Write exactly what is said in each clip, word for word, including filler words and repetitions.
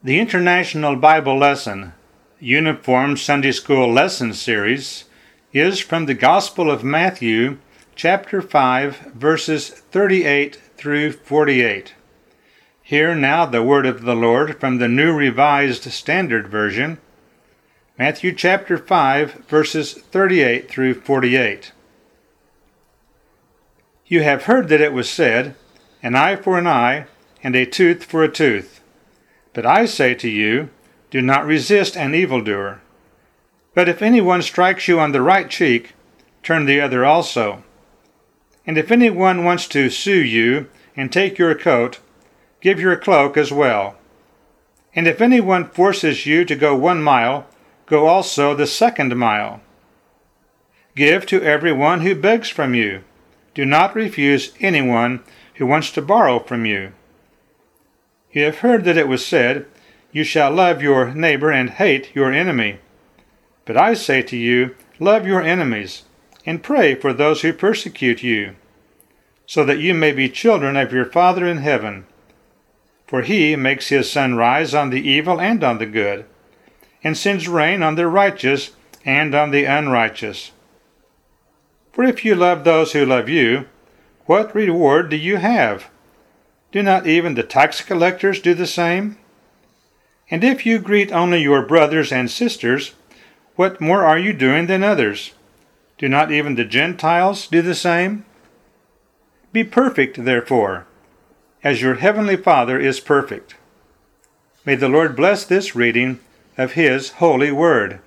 The International Bible Lesson, Uniform Sunday School Lesson Series, is from the Gospel of Matthew, chapter five, verses thirty-eight through forty-eight. Hear now the word of the Lord from the New Revised Standard Version, Matthew chapter five, verses thirty-eight through forty-eight. You have heard that it was said, an eye for an eye, and a tooth for a tooth. But I say to you, do not resist an evildoer. But if anyone strikes you on the right cheek, turn the other also. And if anyone wants to sue you and take your coat, give your cloak as well. And if anyone forces you to go one mile, go also the second mile. Give to everyone who begs from you. Do not refuse anyone who wants to borrow from you. You have heard that it was said, you shall love your neighbor and hate your enemy. But I say to you, love your enemies, and pray for those who persecute you, so that you may be children of your Father in heaven. For he makes his sun rise on the evil and on the good, and sends rain on the righteous and on the unrighteous. For if you love those who love you, what reward do you have? Do not even the tax collectors do the same? And if you greet only your brothers and sisters, what more are you doing than others? Do not even the Gentiles do the same? Be perfect, therefore, as your heavenly Father is perfect. May the Lord bless this reading of His holy word.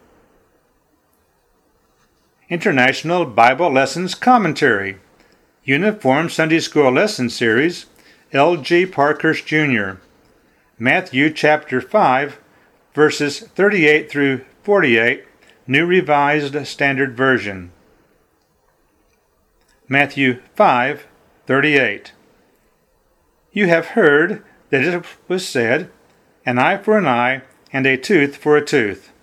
International Bible Lessons Commentary, Uniform Sunday School Lesson Series, L G Parkhurst Junior Matthew chapter five, verses thirty-eight through forty-eight, New Revised Standard Version. Matthew five, thirty-eight. You have heard that it was said, an eye for an eye, and a tooth for a tooth.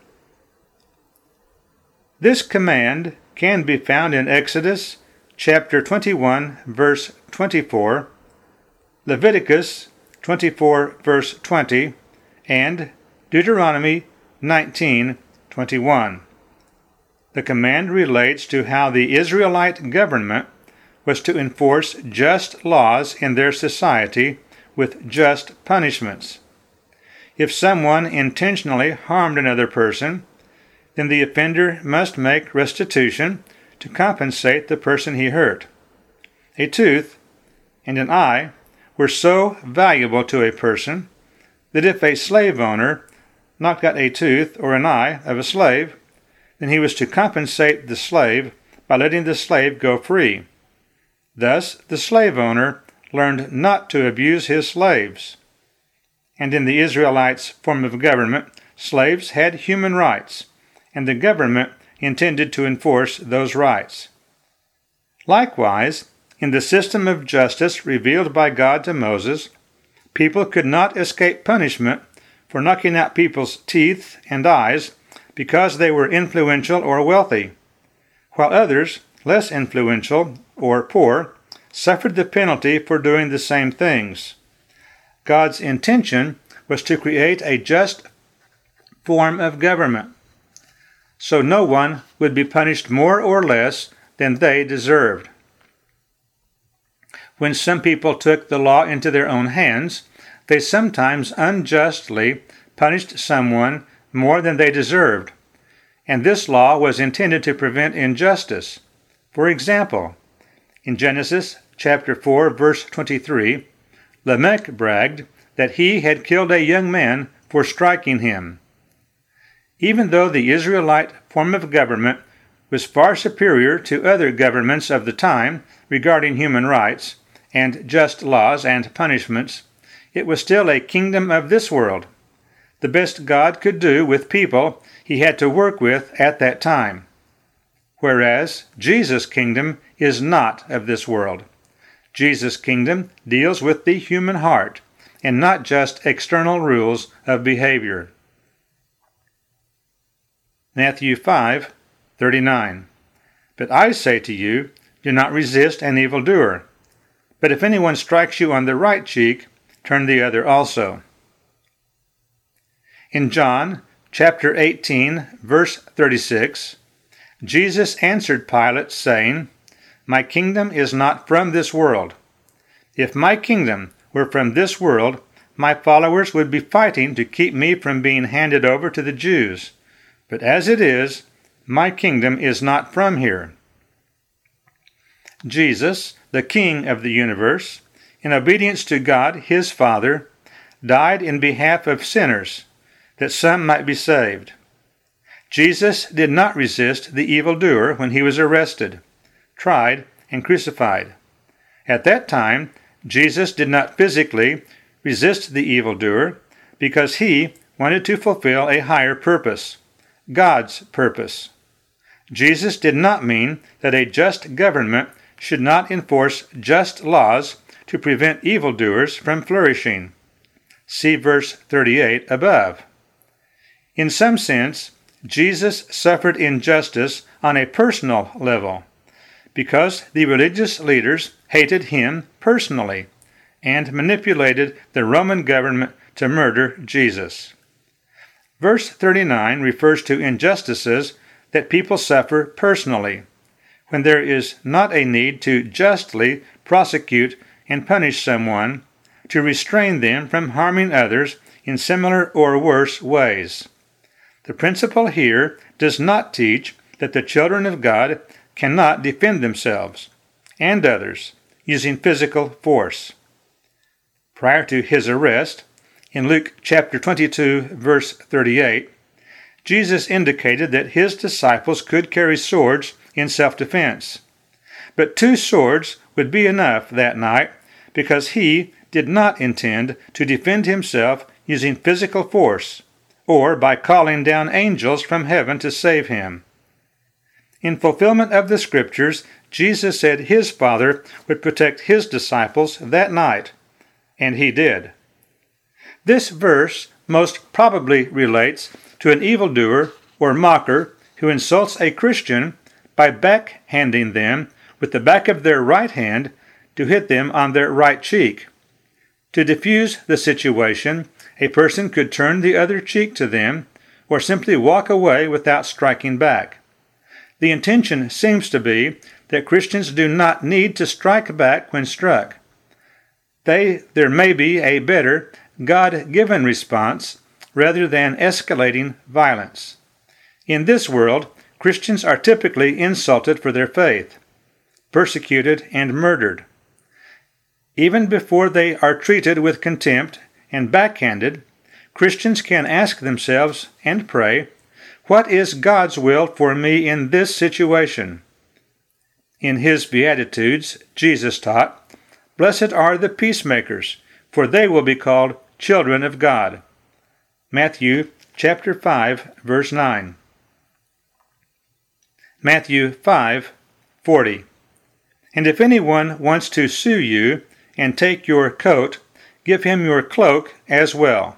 This command can be found in Exodus chapter twenty-one, verse twenty-four, Leviticus twenty-four, verse twenty, and Deuteronomy nineteen, twenty-one. The command relates to how the Israelite government was to enforce just laws in their society with just punishments. If someone intentionally harmed another person, then the offender must make restitution to compensate the person he hurt. A tooth and an eye were so valuable to a person that if a slave owner knocked out a tooth or an eye of a slave, then he was to compensate the slave by letting the slave go free. Thus, the slave owner learned not to abuse his slaves. And in the Israelites' form of government, slaves had human rights, and the government intended to enforce those rights. Likewise, in the system of justice revealed by God to Moses, people could not escape punishment for knocking out people's teeth and eyes because they were influential or wealthy, while others, less influential or poor, suffered the penalty for doing the same things. God's intention was to create a just form of government, so no one would be punished more or less than they deserved. When some people took the law into their own hands, they sometimes unjustly punished someone more than they deserved, and this law was intended to prevent injustice. For example, in Genesis chapter four, verse twenty-three, Lamech bragged that he had killed a young man for striking him. Even though the Israelite form of government was far superior to other governments of the time regarding human rights and just laws and punishments, it was still a kingdom of this world, the best God could do with people he had to work with at that time. Whereas Jesus' kingdom is not of this world. Jesus' kingdom deals with the human heart, and not just external rules of behavior. Matthew five, thirty-nine. But I say to you, do not resist an evildoer. But if anyone strikes you on the right cheek, turn the other also. In John chapter eighteen, verse thirty-six, Jesus answered Pilate, saying, "My kingdom is not from this world. If my kingdom were from this world, my followers would be fighting to keep me from being handed over to the Jews. But as it is, my kingdom is not from here." Jesus, the King of the universe, in obedience to God, his Father, died in behalf of sinners, that some might be saved. Jesus did not resist the evildoer when he was arrested, tried, and crucified. At that time, Jesus did not physically resist the evildoer because he wanted to fulfill a higher purpose, God's purpose. Jesus did not mean that a just government should not enforce just laws to prevent evildoers from flourishing. See verse thirty-eight above. In some sense, Jesus suffered injustice on a personal level because the religious leaders hated him personally and manipulated the Roman government to murder Jesus. Verse thirty-nine refers to injustices that people suffer personally, when there is not a need to justly prosecute and punish someone to restrain them from harming others in similar or worse ways. The principle here does not teach that the children of God cannot defend themselves and others using physical force. Prior to his arrest, in Luke chapter twenty-two, verse thirty-eight, Jesus indicated that his disciples could carry swords in self-defense. But two swords would be enough that night because he did not intend to defend himself using physical force or by calling down angels from heaven to save him. In fulfillment of the Scriptures, Jesus said his Father would protect his disciples that night, and he did. This verse most probably relates to an evildoer or mocker who insults a Christian by backhanding them with the back of their right hand to hit them on their right cheek. To diffuse the situation, a person could turn the other cheek to them or simply walk away without striking back. The intention seems to be that Christians do not need to strike back when struck. They, there may be a better, God-given response rather than escalating violence. In this world, Christians are typically insulted for their faith, persecuted, and murdered. Even before they are treated with contempt and backhanded, Christians can ask themselves and pray, "What is God's will for me in this situation?" In his Beatitudes, Jesus taught, "Blessed are the peacemakers, for they will be called children of God." Matthew chapter five, verse nine. Matthew five, forty. "And if anyone wants to sue you and take your coat, give him your cloak as well."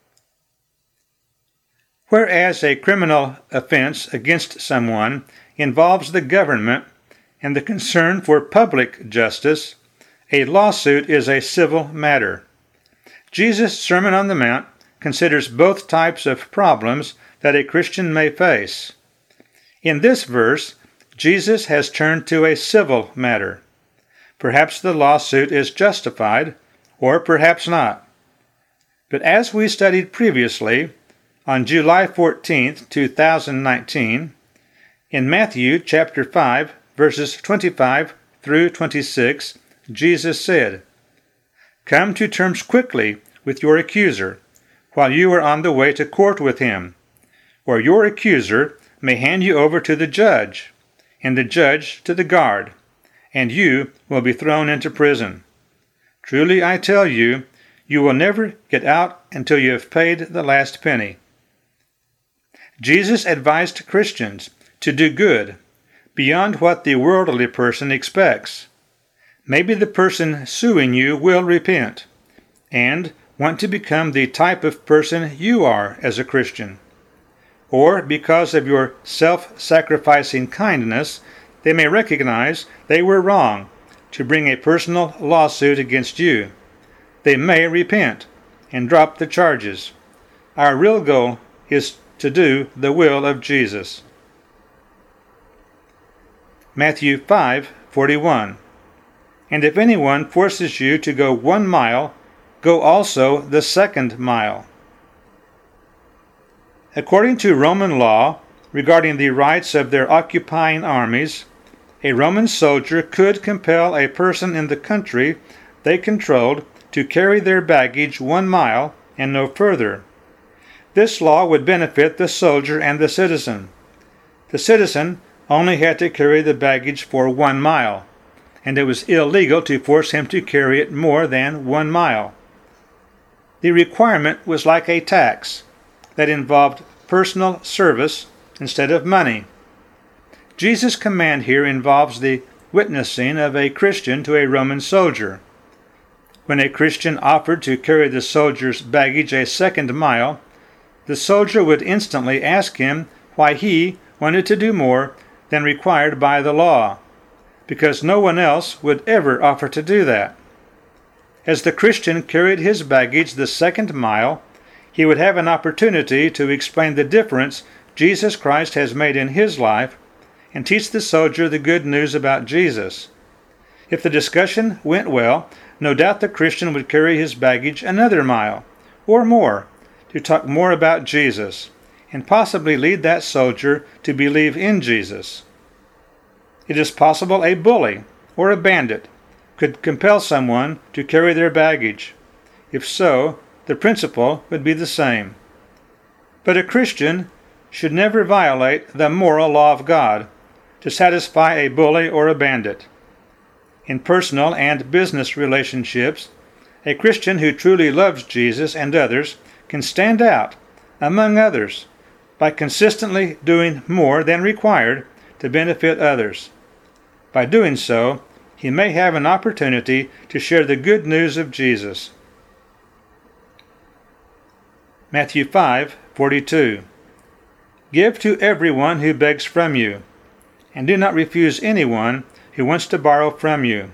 Whereas a criminal offense against someone involves the government and the concern for public justice, a lawsuit is a civil matter. Jesus' Sermon on the Mount considers both types of problems that a Christian may face. In this verse, Jesus has turned to a civil matter. Perhaps the lawsuit is justified, or perhaps not. But as we studied previously, on July fourteenth, two thousand nineteen, in Matthew chapter five, verses twenty-five through twenty-six, Jesus said, "Come to terms quickly with your accuser, while you are on the way to court with him, or your accuser may hand you over to the judge, and the judge to the guard, and you will be thrown into prison. Truly I tell you, you will never get out until you have paid the last penny." Jesus advised Christians to do good, beyond what the worldly person expects. Maybe the person suing you will repent, and want to become the type of person you are as a Christian. Or because of your self-sacrificing kindness, they may recognize they were wrong to bring a personal lawsuit against you. They may repent and drop the charges. Our real goal is to do the will of Jesus. Matthew five forty-one. And if anyone forces you to go one mile, go also the second mile. According to Roman law, regarding the rights of their occupying armies, a Roman soldier could compel a person in the country they controlled to carry their baggage one mile and no further. This law would benefit the soldier and the citizen. The citizen only had to carry the baggage for one mile, and it was illegal to force him to carry it more than one mile. The requirement was like a tax that involved personal service instead of money. Jesus' command here involves the witnessing of a Christian to a Roman soldier. When a Christian offered to carry the soldier's baggage a second mile, the soldier would instantly ask him why he wanted to do more than required by the law, because no one else would ever offer to do that. As the Christian carried his baggage the second mile, he would have an opportunity to explain the difference Jesus Christ has made in his life and teach the soldier the good news about Jesus. If the discussion went well, no doubt the Christian would carry his baggage another mile, or more, to talk more about Jesus, and possibly lead that soldier to believe in Jesus. It is possible a bully or a bandit could compel someone to carry their baggage. If so, the principle would be the same. But a Christian should never violate the moral law of God to satisfy a bully or a bandit. In personal and business relationships, a Christian who truly loves Jesus and others can stand out, among others, by consistently doing more than required to benefit others. By doing so, he may have an opportunity to share the good news of Jesus. Matthew five forty-two. Give to everyone who begs from you, and do not refuse anyone who wants to borrow from you.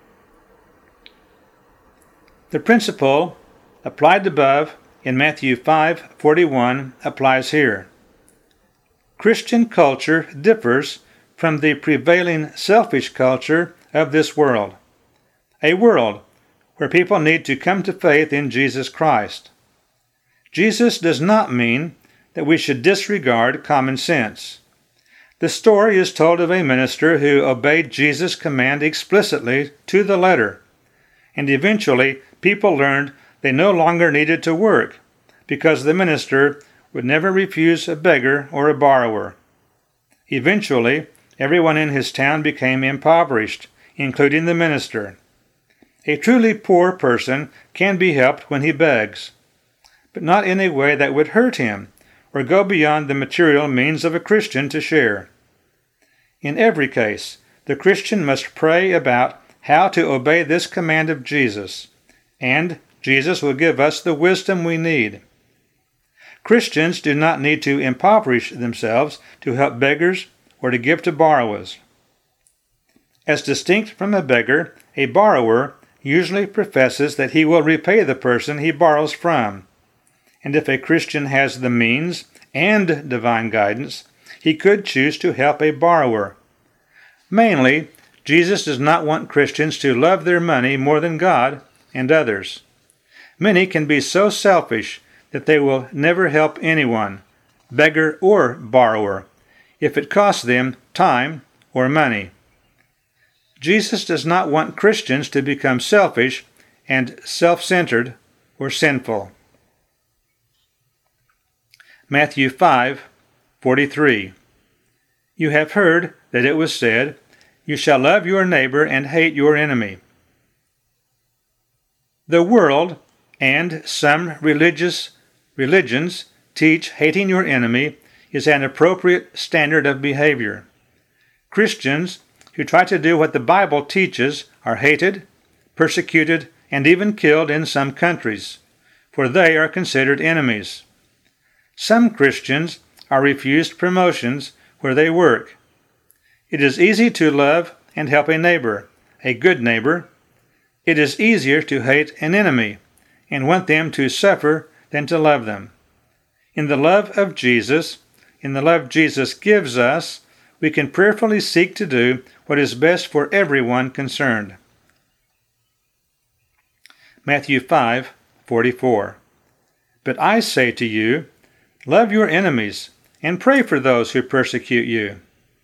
The principle applied above in Matthew five forty-one applies here. Christian culture differs from the prevailing selfish culture of this world, a world where people need to come to faith in Jesus Christ. Jesus does not mean that we should disregard common sense. The story is told of a minister who obeyed Jesus' command explicitly to the letter, and eventually people learned they no longer needed to work because the minister would never refuse a beggar or a borrower. Eventually, everyone in his town became impoverished, including the minister. A truly poor person can be helped when he begs, but not in a way that would hurt him or go beyond the material means of a Christian to share. In every case, the Christian must pray about how to obey this command of Jesus, and Jesus will give us the wisdom we need. Christians do not need to impoverish themselves to help beggars or to give to borrowers. As distinct from a beggar, a borrower usually professes that he will repay the person he borrows from. And if a Christian has the means and divine guidance, he could choose to help a borrower. Mainly, Jesus does not want Christians to love their money more than God and others. Many can be so selfish that they will never help anyone, beggar or borrower, if it costs them time or money. Jesus does not want Christians to become selfish and self-centered or sinful. Matthew five forty-three. You have heard that it was said, "You shall love your neighbor and hate your enemy." The world and some religious religions teach hating your enemy is an appropriate standard of behavior. Christians who try to do what the Bible teaches are hated, persecuted, and even killed in some countries, for they are considered enemies. Some Christians are refused promotions where they work. It is easy to love and help a neighbor, a good neighbor. It is easier to hate an enemy and want them to suffer than to love them. In the love of Jesus, in the love Jesus gives us, we can prayerfully seek to do what is best for everyone concerned. Matthew five forty-four. But I say to you, love your enemies, and pray for those who persecute you.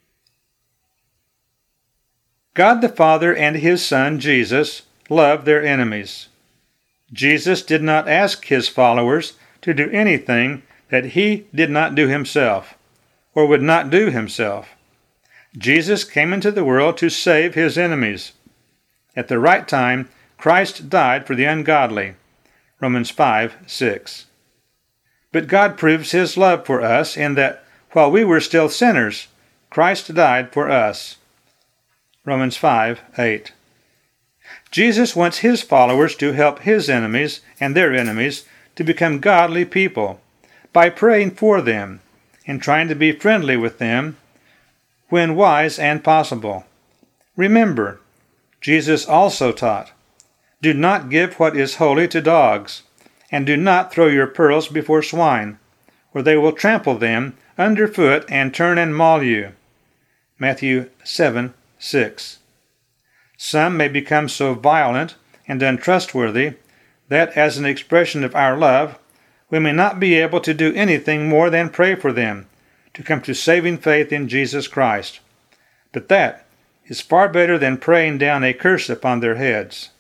God the Father and His Son, Jesus, love their enemies. Jesus did not ask His followers to do anything that He did not do Himself, or would not do Himself. Jesus came into the world to save His enemies. At the right time, Christ died for the ungodly. Romans five six. But God proves His love for us in that while we were still sinners, Christ died for us. Romans five eight. Jesus wants His followers to help His enemies and their enemies to become godly people by praying for them and trying to be friendly with them when wise and possible. Remember, Jesus also taught, do not give what is holy to dogs, and do not throw your pearls before swine, or they will trample them underfoot and turn and maul you. Matthew seven six. Some may become so violent and untrustworthy that, as an expression of our love, we may not be able to do anything more than pray for them to come to saving faith in Jesus Christ. But that is far better than praying down a curse upon their heads.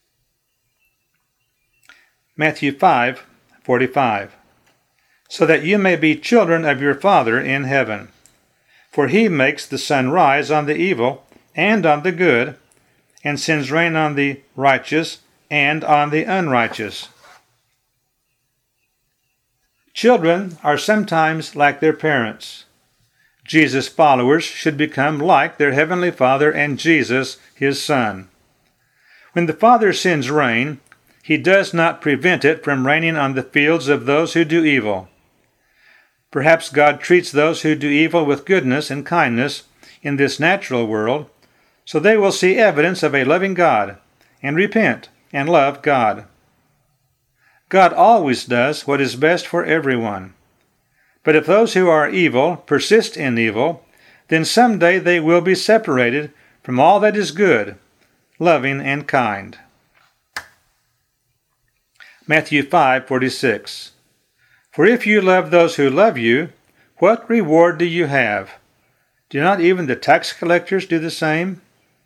Matthew five forty-five. So that you may be children of your Father in heaven. For He makes the sun rise on the evil and on the good, and sends rain on the righteous and on the unrighteous. Children are sometimes like their parents. Jesus' followers should become like their Heavenly Father and Jesus, His Son. When the Father sends rain, He does not prevent it from raining on the fields of those who do evil. Perhaps God treats those who do evil with goodness and kindness in this natural world, so they will see evidence of a loving God, and repent and love God. God always does what is best for everyone. But if those who are evil persist in evil, then someday they will be separated from all that is good, loving, and kind. Matthew five forty-six. For if you love those who love you, what reward do you have? Do not even the tax collectors do the same?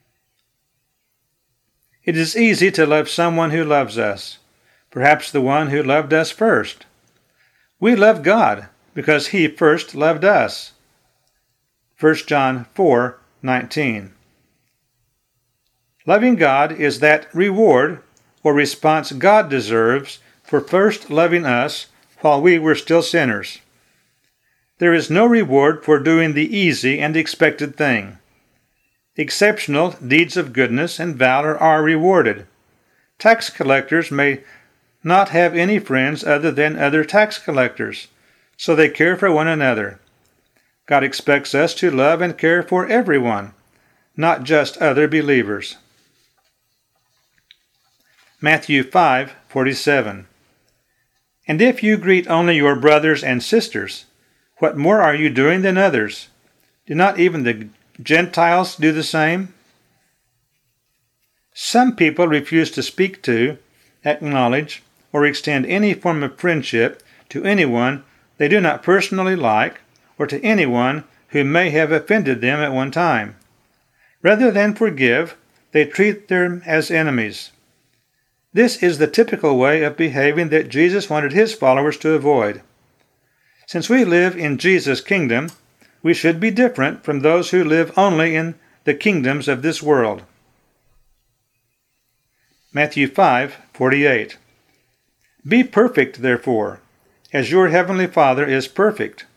It is easy to love someone who loves us, perhaps the one who loved us first. We love God because He first loved us. First John four nineteen. Loving God is that reward or response God deserves for first loving us while we were still sinners. There is no reward for doing the easy and expected thing. Exceptional deeds of goodness and valor are rewarded. Tax collectors may not have any friends other than other tax collectors, so they care for one another. God expects us to love and care for everyone, not just other believers. Matthew five forty-seven. And if you greet only your brothers and sisters, what more are you doing than others? Do not even the Gentiles do the same? Some people refuse to speak to, acknowledge, or extend any form of friendship to anyone they do not personally like, or to anyone who may have offended them at one time. Rather than forgive, they treat them as enemies. This is the typical way of behaving that Jesus wanted His followers to avoid. Since we live in Jesus' kingdom, we should be different from those who live only in the kingdoms of this world. Matthew five forty-eight. Be perfect, therefore, as your heavenly Father is perfect.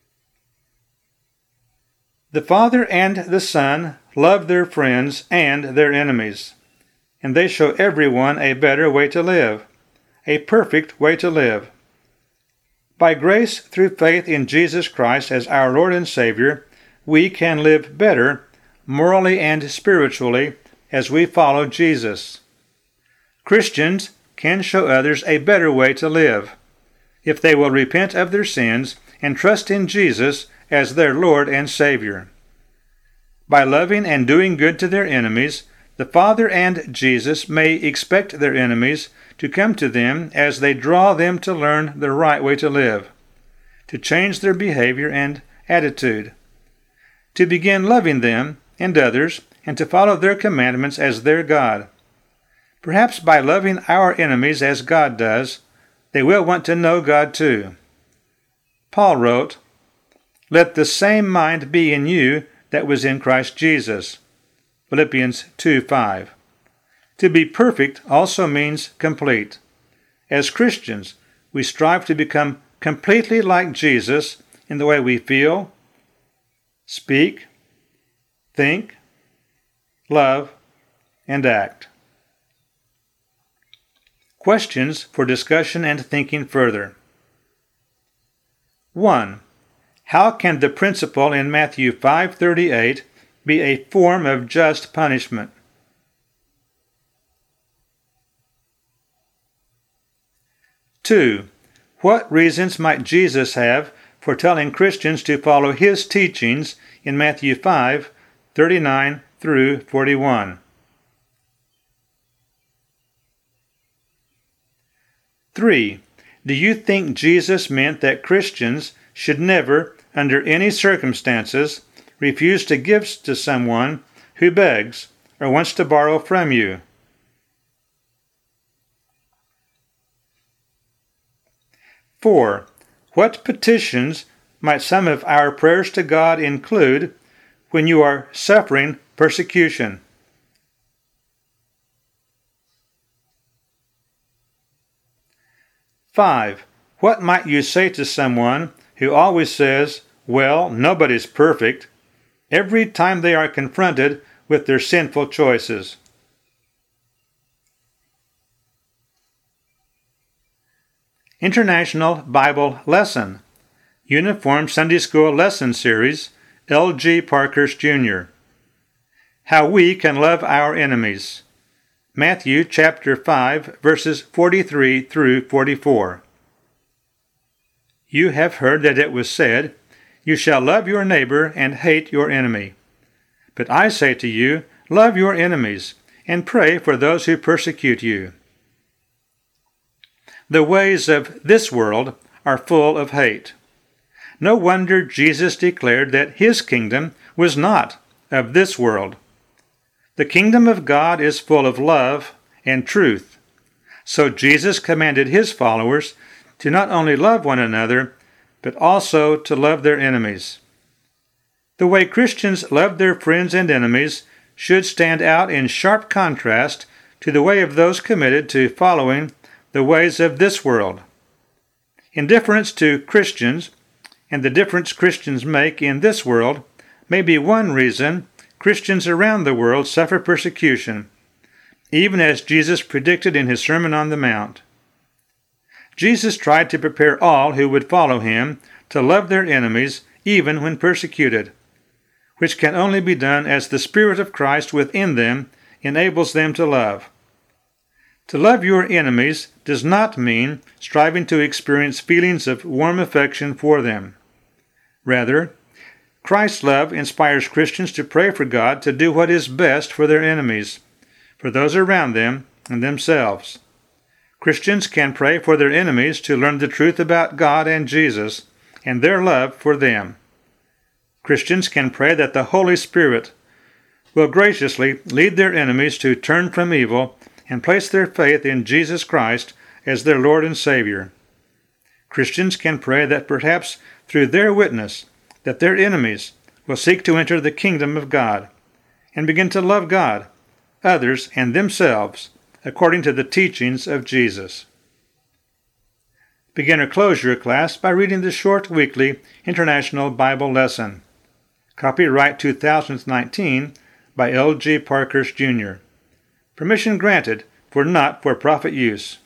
The Father and the Son love their friends and their enemies, and they show everyone a better way to live, a perfect way to live. By grace through faith in Jesus Christ as our Lord and Savior, we can live better, morally and spiritually, as we follow Jesus. Christians can show others a better way to live, if they will repent of their sins and trust in Jesus as their Lord and Savior. By loving and doing good to their enemies, the Father and Jesus may expect their enemies to come to them as they draw them to learn the right way to live, to change their behavior and attitude, to begin loving them and others, and to follow their commandments as their God. Perhaps by loving our enemies as God does, they will want to know God too. Paul wrote, "Let the same mind be in you that was in Christ Jesus." Philippians two five. To be perfect also means complete. As Christians, we strive to become completely like Jesus in the way we feel, speak, think, love, and act. Questions for discussion and thinking further. one. How can the principle in Matthew five thirty-eight be a form of just punishment? two. What reasons might Jesus have for telling Christians to follow his teachings in Matthew five thirty-nine through forty-one? three. Do you think Jesus meant that Christians should never, under any circumstances, refuse to give to someone who begs or wants to borrow from you? four. What petitions might some of our prayers to God include when you are suffering persecution? five. What might you say to someone who always says, "Well, nobody's perfect," every time they are confronted with their sinful choices? International Bible Lesson, Uniform Sunday School Lesson Series, L G Parkhurst Junior How we can love our enemies. Matthew chapter five, verses forty-three through forty-four. You have heard that it was said, "You shall love your neighbor and hate your enemy." But I say to you, love your enemies, and pray for those who persecute you. The ways of this world are full of hate. No wonder Jesus declared that his kingdom was not of this world. The kingdom of God is full of love and truth. So Jesus commanded his followers to not only love one another, but also to love their enemies. The way Christians love their friends and enemies should stand out in sharp contrast to the way of those committed to following the ways of this world. Indifference to Christians and the difference Christians make in this world may be one reason Christians around the world suffer persecution, even as Jesus predicted in his Sermon on the Mount. Jesus tried to prepare all who would follow him to love their enemies even when persecuted, which can only be done as the Spirit of Christ within them enables them to love. To love your enemies does not mean striving to experience feelings of warm affection for them. Rather, Christ's love inspires Christians to pray for God to do what is best for their enemies, for those around them and themselves. Christians can pray for their enemies to learn the truth about God and Jesus and their love for them. Christians can pray that the Holy Spirit will graciously lead their enemies to turn from evil and place their faith in Jesus Christ as their Lord and Savior. Christians can pray that perhaps through their witness that their enemies will seek to enter the kingdom of God and begin to love God, others, and themselves according to the teachings of Jesus. Begin or close your class by reading the short weekly International Bible Lesson. Copyright two thousand nineteen by L G Parkhurst Junior Permission granted for not-for-profit use.